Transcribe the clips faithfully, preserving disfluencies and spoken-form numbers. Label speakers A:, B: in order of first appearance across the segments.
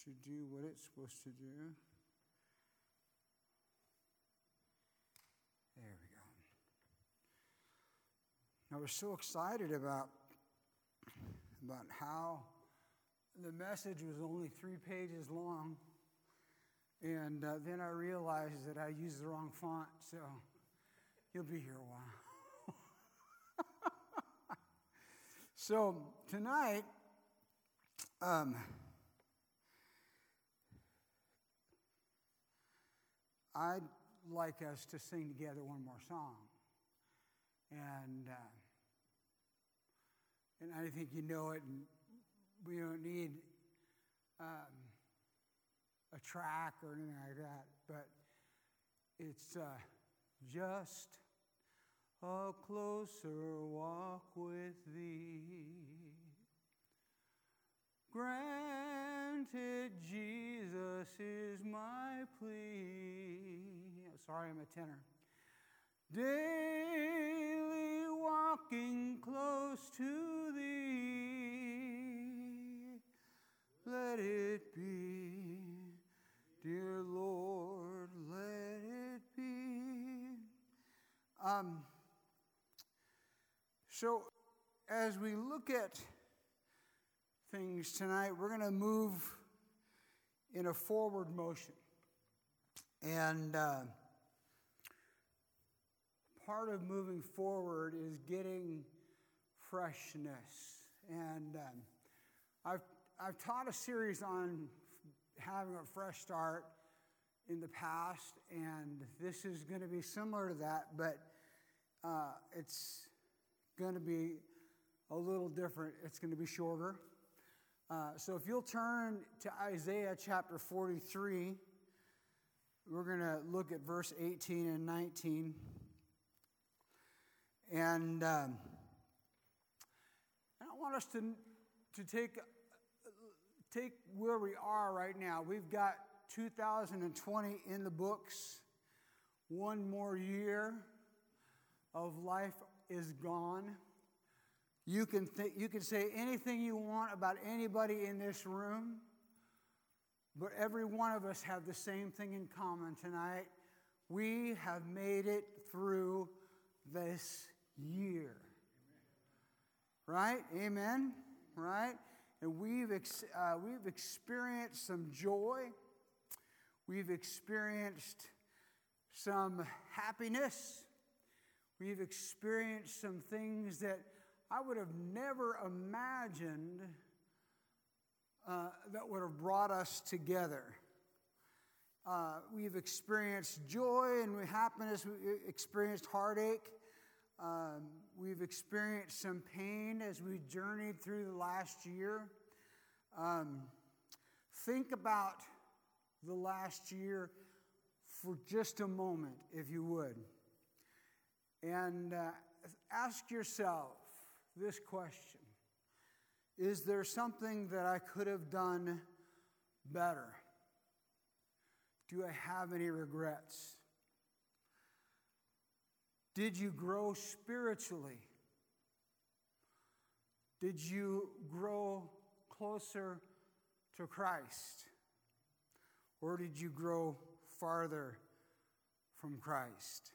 A: should do what it's supposed to do. There we go. I was so excited about, about how the message was only three pages long, and uh, then I realized that I used the wrong font, so you'll be here a while. So tonight, um, I'd like us to sing together one more song. And, uh, and I think you know it, and we don't need um, a track or anything like that, but it's uh, just a closer walk with thee. Granted, Jesus is my plea. Sorry, I'm a tenor. Daily walking close to thee, let it be, dear Lord, let it be. Um, so, as we look at things tonight, we're going to move in a forward motion. And uh, part of moving forward is getting freshness. And um, I've, I've taught a series on having a fresh start in the past, and this is going to be similar to that, but uh, it's going to be a little different. It's going to be shorter. Uh, so if you'll turn to Isaiah chapter forty-three, we're going to look at verse eighteen and nineteen. And um, I want us to, to take, take where we are right now. We've got two thousand twenty in the books. One more year of life is gone. You can th- you can say anything you want about anybody in this room, but every one of us have the same thing in common tonight. We have made it through this year. Right? Amen? Right? And we've ex- uh, we've experienced some joy. We've experienced some happiness. We've experienced some things that I would have never imagined uh, that would have brought us together. Uh, we've experienced joy and happiness. We've experienced heartache. Um, we've experienced some pain as we journeyed through the last year. Um, think about the last year for just a moment, if you would. And uh, ask yourself this question: is there something that I could have done better? Do I have any regrets? Did you grow spiritually? Did you grow closer to Christ? Or did you grow farther from Christ?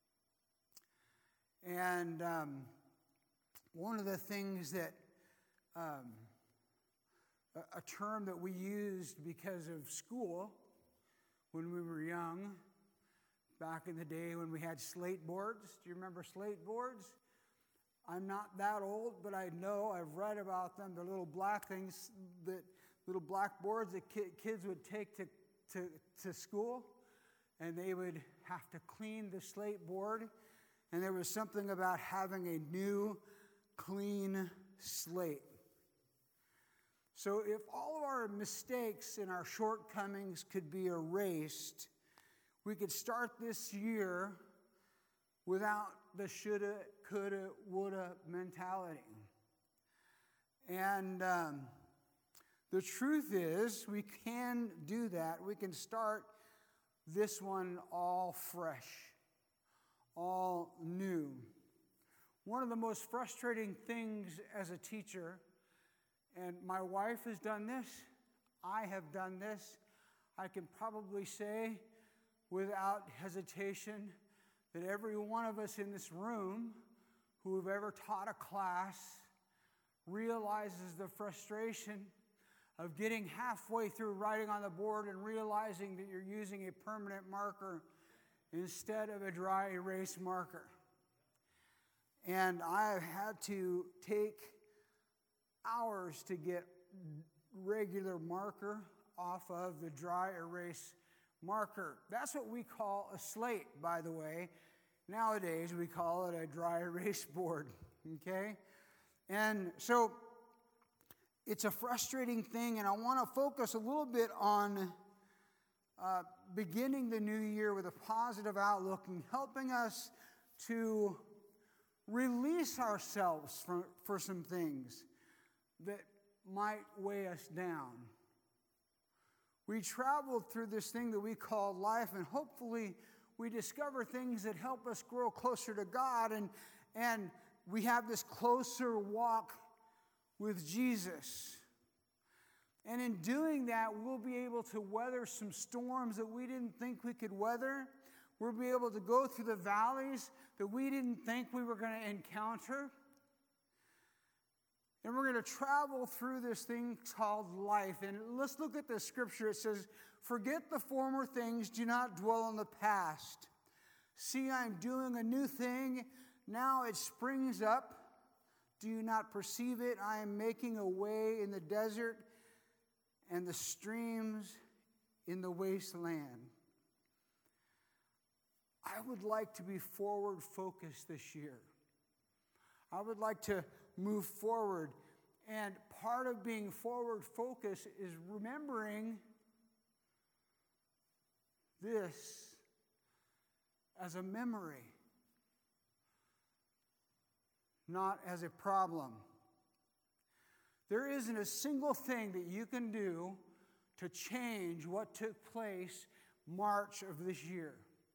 A: And um, one of the things that, um, a, a term that we used because of school when we were young, back in the day when we had slate boards. Do you remember slate boards? I'm not that old, but I know, I've read about them. They're little black things, that little black boards that ki- kids would take to, to, to school, and they would have to clean the slate board. And there was something about having a new, clean slate. So if all of our mistakes and our shortcomings could be erased, we could start this year without the shoulda, coulda, woulda mentality. And um, the truth is, we can do that. We can start this one all fresh, all new. One of the most frustrating things as a teacher, and my wife has done this, I have done this. I can probably say without hesitation that every one of us in this room who have ever taught a class realizes the frustration of getting halfway through writing on the board and realizing that you're using a permanent marker instead of a dry erase marker. And I have had to take hours to get regular marker off of the dry erase marker. That's what we call a slate, by the way. Nowadays, we call it a dry erase board, okay? And so it's a frustrating thing, and I want to focus a little bit on uh, beginning the new year with a positive outlook and helping us to release ourselves for, for some things that might weigh us down. We traveled through this thing that we call life, and hopefully we discover things that help us grow closer to God, and, and we have this closer walk with Jesus. And in doing that, we'll be able to weather some storms that we didn't think we could weather. We'll be able to go through the valleys that we didn't think we were going to encounter. And we're going to travel through this thing called life. And let's look at the scripture. It says, "Forget the former things, do not dwell on the past. See, I'm doing a new thing. Now it springs up. Do you not perceive it? I am making a way in the desert and the streams in the wasteland." I would like to be forward focused this year. I would like to move forward. And part of being forward focused is remembering this as a memory, not as a problem. There isn't a single thing that you can do to change what took place March of this year.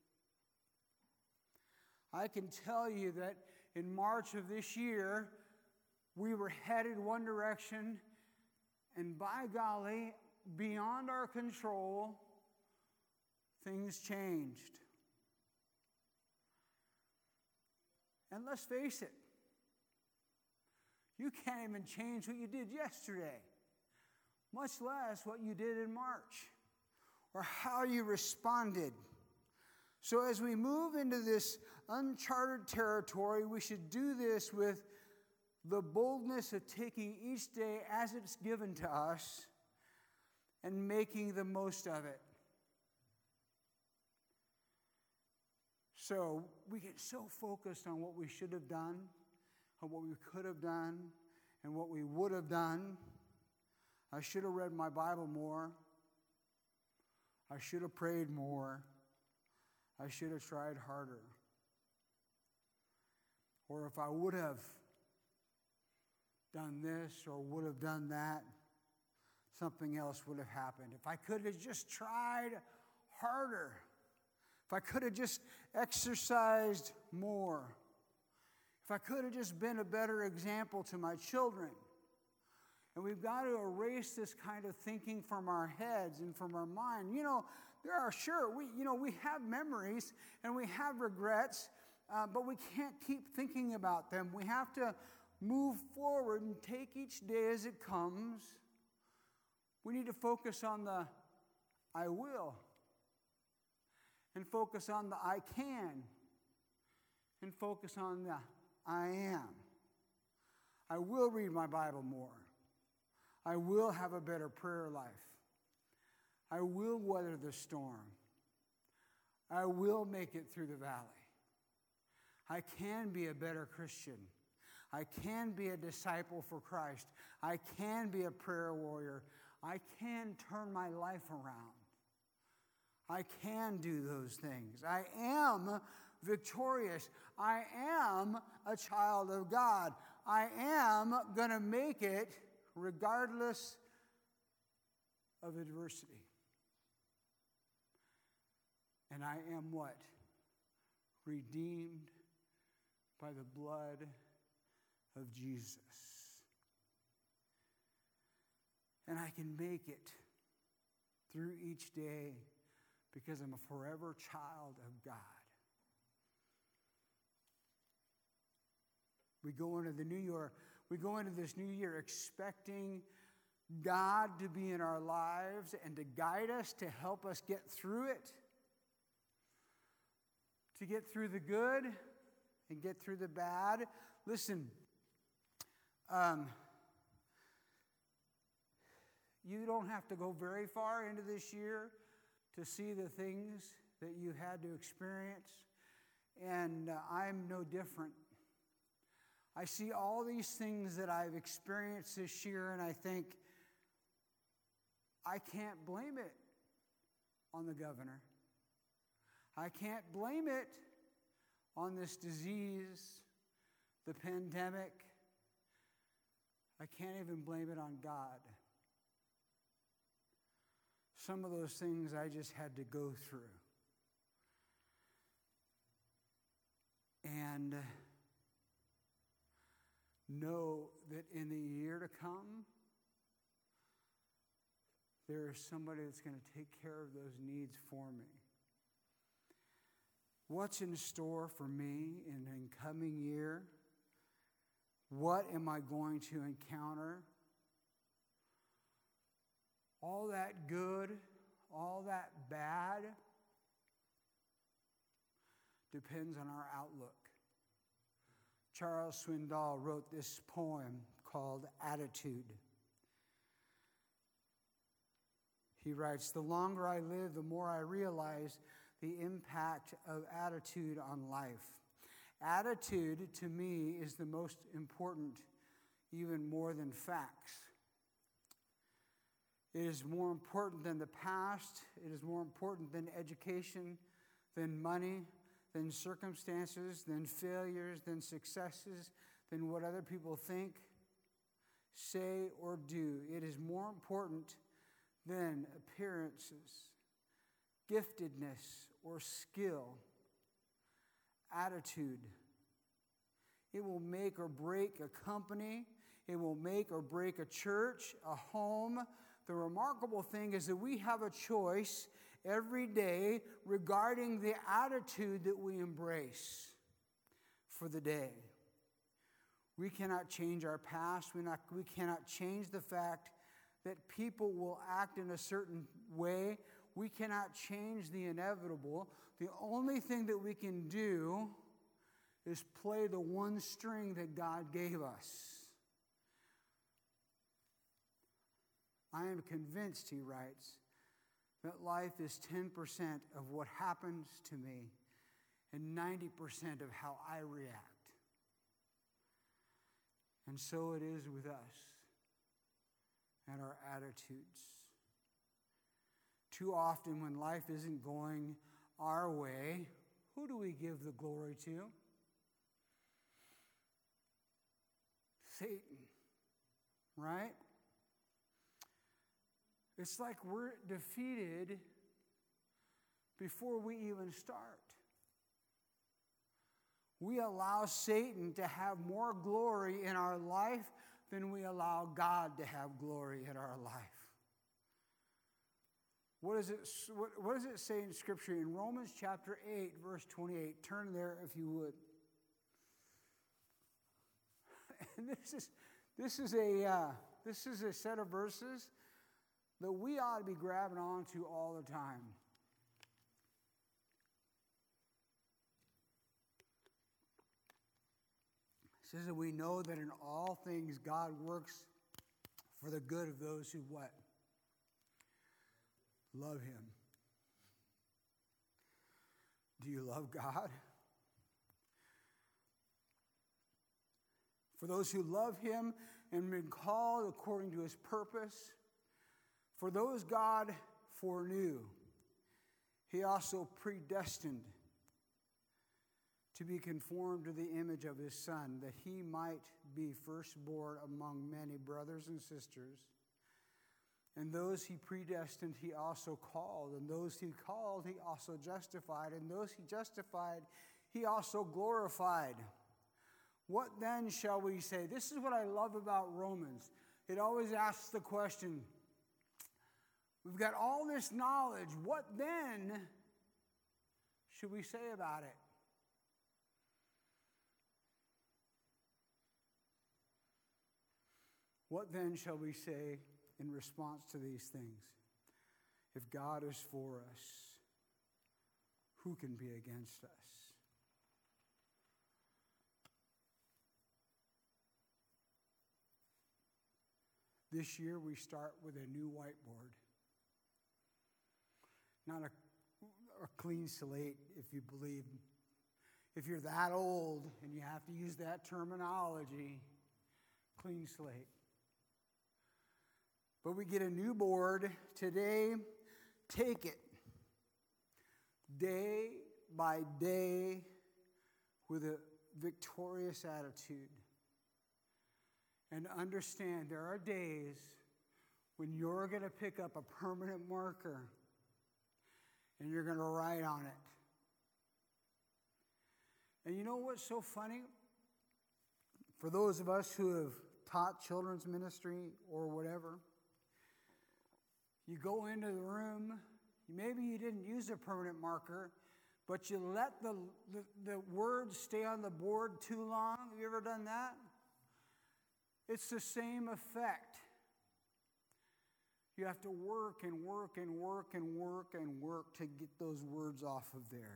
A: I can tell you that in March of this year, we were headed one direction, and by golly, beyond our control, things changed. And let's face it, you can't even change what you did yesterday, much less what you did in March or how you responded. So as we move into this uncharted territory, we should do this with the boldness of taking each day as it's given to us and making the most of it. So we get so focused on what we should have done, on what we could have done, and what we would have done. I should have read my Bible more. I should have prayed more. I should have tried harder. Or if I would have done this or would have done that, something else would have happened. If I could have just tried harder. If I could have just exercised more. If I could have just been a better example to my children. And we've got to erase this kind of thinking from our heads and from our mind. You know, there are sure, we, you know, we have memories and we have regrets, uh, but we can't keep thinking about them. We have to move forward and take each day as it comes. We need to focus on the I will, and focus on the I can, and focus on the I am. I will read my Bible more. I will have a better prayer life. I will weather the storm. I will make it through the valley. I can be a better Christian. I can be a disciple for Christ. I can be a prayer warrior. I can turn my life around. I can do those things. I am victorious. I am a child of God. I am going to make it regardless of adversity. And I am what? Redeemed by the blood of Jesus. And I can make it through each day because I'm a forever child of God. We go into the new year, we go into this new year expecting God to be in our lives and to guide us, to help us get through it, to get through the good and get through the bad. Listen, um, you don't have to go very far into this year to see the things that you had to experience, and uh, I'm no different. I see all these things that I've experienced this year, and I think, I can't blame it on the governor. I can't blame it on this disease, the pandemic. I can't even blame it on God. Some of those things I just had to go through. And know that in the year to come, there is somebody that's going to take care of those needs for me. What's in store for me in the coming year? What am I going to encounter? All that good, all that bad, depends on our outlook. Charles Swindoll wrote this poem called Attitude. He writes, "The longer I live, the more I realize the impact of attitude on life. Attitude, to me, is the most important, even more than facts. It is more important than the past. It is more important than education, than money, than circumstances, than failures, than successes, than what other people think, say, or do. It is more important than appearances, giftedness, or skill. Attitude. It will make or break a company. It will make or break a church, a home. The remarkable thing is that we have a choice every day regarding the attitude that we embrace for the day. We cannot change our past. We, not, we cannot change the fact that people will act in a certain way. We cannot change the inevitable. The only thing that we can do is play the one string that God gave us. I am convinced, he writes, that life is ten percent of what happens to me and ninety percent of how I react. And so it is with us and our attitudes. Too often when life isn't going our way, who do we give the glory to? Satan, right? It's like we're defeated before we even start. We allow Satan to have more glory in our life than we allow God to have glory in our life. What does it, what, what does it say in Scripture? In Romans chapter eight, verse twenty-eight. Turn there if you would. And this is, this is, a, uh, this is a set of verses that we ought to be grabbing onto all the time. It says that we know that in all things God works for the good of those who what? Love Him. Do you love God? For those who love Him and been called according to His purpose, for those God foreknew, He also predestined to be conformed to the image of His Son, that He might be firstborn among many brothers and sisters. And those He predestined, He also called. And those He called, He also justified. And those He justified, He also glorified. What then shall we say? This is what I love about Romans. It always asks the question, We've got all this knowledge. What then should we say about it? What then shall we say in response to these things? If God is for us, who can be against us? This year we start with a new whiteboard. Not a, a clean slate, if you believe. If you're that old and you have to use that terminology, clean slate. But we get a new board today. Take it day by day with a victorious attitude. And understand there are days when you're going to pick up a permanent marker and you're going to write on it. And you know what's so funny? For those of us who have taught children's ministry or whatever, you go into the room, maybe you didn't use a permanent marker, but you let the, the, the words stay on the board too long. Have you ever done that? It's the same effect. You have to work and work and work and work and work to get those words off of there.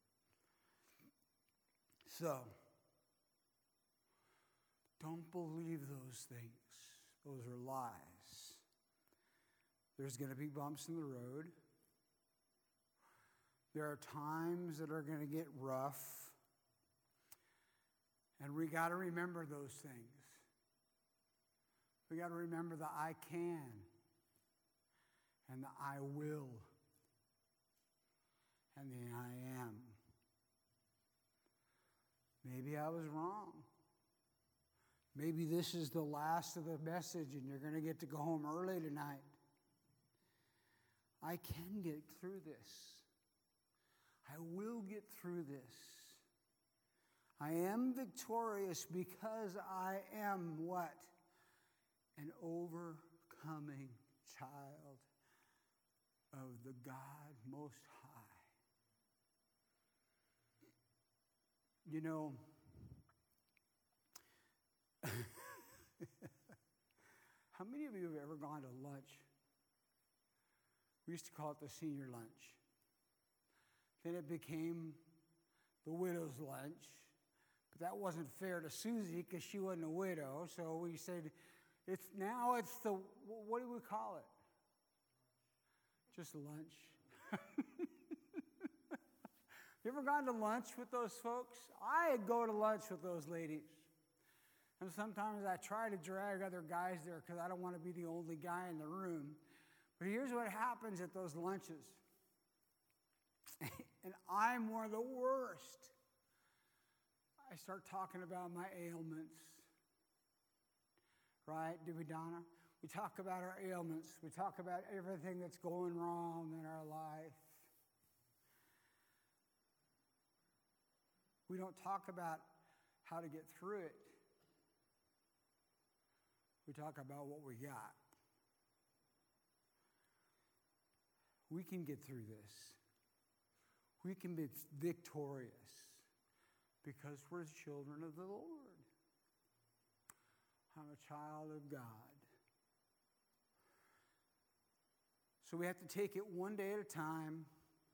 A: So, don't believe those things. Those are lies. There's going to be bumps in the road. There are times that are going to get rough. And we got to remember those things. We got to remember the I can and the I will and the I am. Maybe I was wrong. Maybe this is the last of the message and you're going to get to go home early tonight. I can get through this. I will get through this. I am victorious because I am what? An overcoming child of the God Most High. You know, how many of you have ever gone to lunch? We used to call it the senior lunch. Then it became the widow's lunch. But that wasn't fair to Susie because she wasn't a widow. So we said, it's now it's the, what do we call it? Just lunch. You ever gone to lunch with those folks? I go to lunch with those ladies. And sometimes I try to drag other guys there because I don't want to be the only guy in the room. But here's what happens at those lunches. And I'm one of the worst. I start talking about my ailments. Right? Do we, Donna? We talk about our ailments. We talk about everything that's going wrong in our life. We don't talk about how to get through it. We talk about what we got. We can get through this. We can be victorious because we're children of the Lord. I'm a child of God. So we have to take it one day at a time.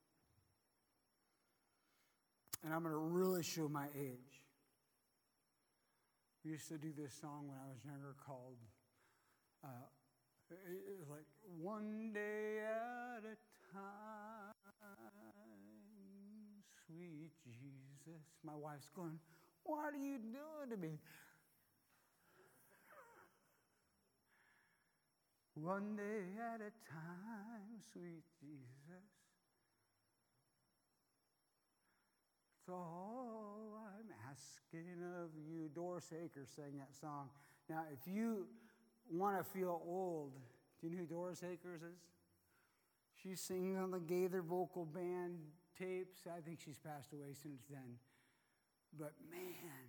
A: And I'm going to really show my age. We used to do this song when I was younger called, uh, it was like, one day at a time, sweet Jesus. My wife's going, what are you doing to me? One day at a time, sweet Jesus. It's all I'm asking of you. Doris Akers sang that song. Now, if you want to feel old, do you know who Doris Akers is? She sings on the Gaither Vocal Band tapes. I think she's passed away since then. But man,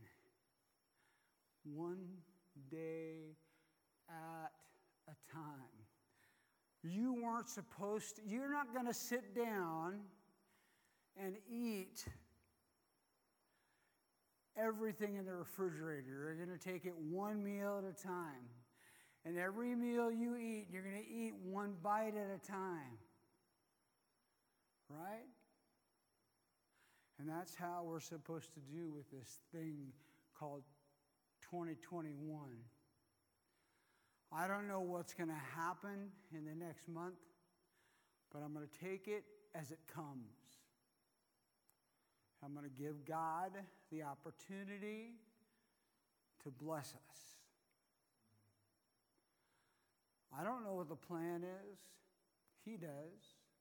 A: one day at a time. You weren't supposed to, you're not going to sit down and eat everything in the refrigerator. You're going to take it one meal at a time. And every meal you eat, you're going to eat one bite at a time. Right? And that's how we're supposed to do with this thing called twenty twenty-one. I don't know what's going to happen in the next month, but I'm going to take it as it comes. I'm going to give God the opportunity to bless us. I don't know what the plan is. He does.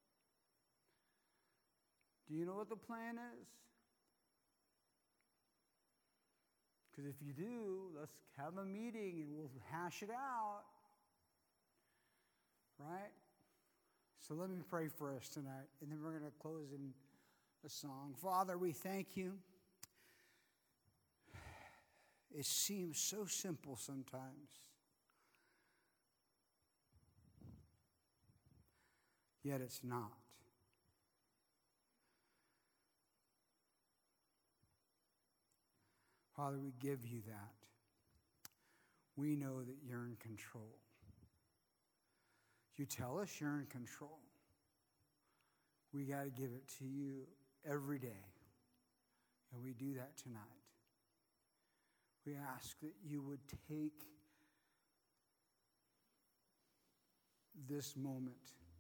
A: Do you know what the plan is? Because if you do, let's have a meeting and we'll hash it out. Right? So let me pray for us tonight, and then we're going to close in a song. Father, we thank you. It seems so simple sometimes. Yet it's not. Father, we give you that. We know that you're in control. You tell us you're in control. We got to give it to you every day. And we do that tonight. We ask that you would take this moment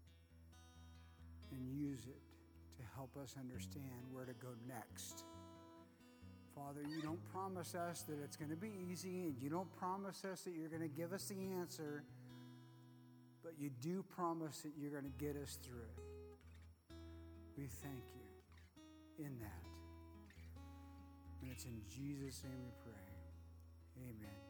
A: and use it to help us understand where to go next. Father, you don't promise us that it's going to be easy, and you don't promise us that you're going to give us the answer, but you do promise that you're going to get us through it. We thank you in that. And it's in Jesus' name we pray. Amen.